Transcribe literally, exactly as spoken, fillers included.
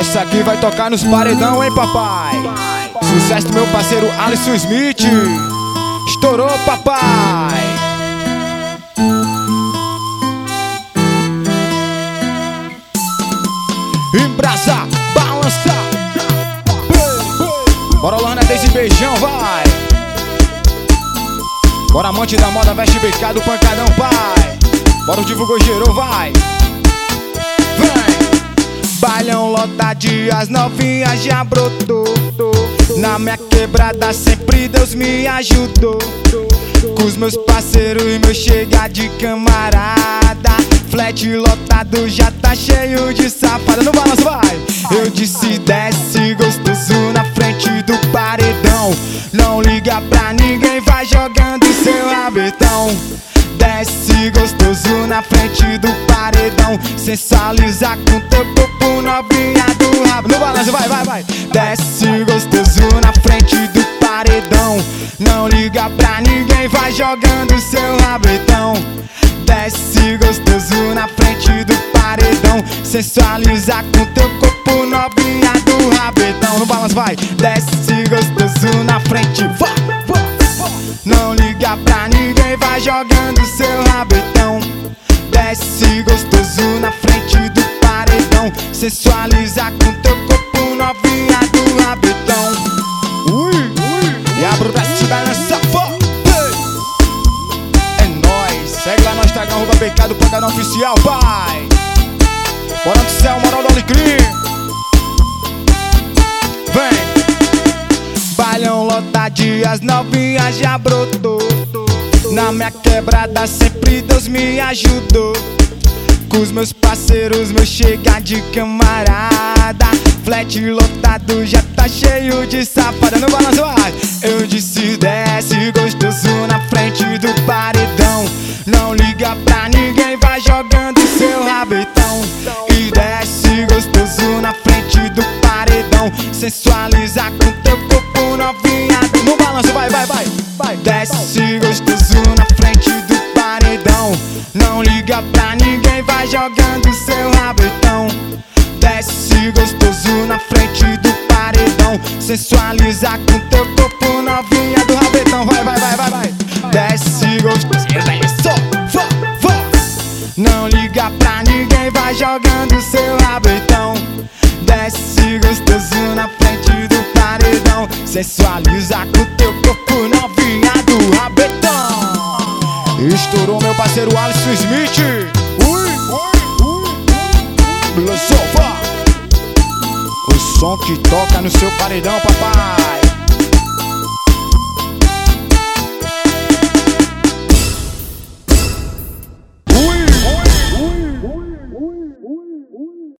Essa aqui vai tocar nos paredão, hein, papai? Sucesso do meu parceiro Alisson Smith. Estourou, papai. Embrasa, balança. Bora, Lorna, desse beijão, vai. Bora, amante da moda, veste becado, pancadão, pai. Bora, o divulgou, gerou, vai. Vem. Bailão lota de as novinhas já brotou. Na minha quebrada sempre Deus me ajudou. Com os meus parceiros, meu chega de camarada. Flat lotado já tá cheio de safada. No balanço, vai! Eu disse desce gostoso na frente do paredão. Não liga pra ninguém, vai jogando seu rabetão. Desce gostoso na frente do paredão. Sensualiza com teu corpo, novinha do rabo. No balanço, vai, vai, vai. Desce gostoso na frente do paredão. Não liga pra ninguém, vai jogando seu rabetão. Desce gostoso na frente do paredão. Sensualiza com teu corpo, novinha do rabetão. No balanço, vai. Desce gostoso na frente, vai, vai. Não liga pra ninguém, vai jogando seu rabetão. Desce gostoso na frente do paredão. Sensualiza com teu corpo, novinha do rabetão. Ui, ui. E a bruta se balança, é nóis. Segue lá no Instagram, arroba becado, pancadão oficial, pai. Bora do céu, moral do Alecrim. Vem. Bailão lota de as novinhas já brotou. Na minha quebrada sempre Deus me ajudou. Com os meus parceiros, meu chega de camarada. Flat lotado já tá cheio de safada. No balanço, vai! Eu disse desce gostoso na frente do paredão. Não liga pra ninguém, vai jogando seu rabetão. E desce gostoso na frente do paredão. Sensualiza com teu corpo, novinha. No balanço, vai, vai, vai, vai. Desce gostoso na frente do paredão. Não liga pra ninguém, vai jogando seu rabetão. Desce gostoso na frente do paredão. Sensualiza com teu corpo, novinha do rabetão. Vai, vai, vai, vai, vai. Desce gostoso, vai, vai. Não liga pra ninguém, vai jogando seu rabetão. Desce gostoso na frente do paredão. Sensualiza com teu corpo, novinha do rabetão. Estourou meu parceiro Alisson Smith. Ui, ui, ui. Sofa. O som que toca no seu paredão, papai.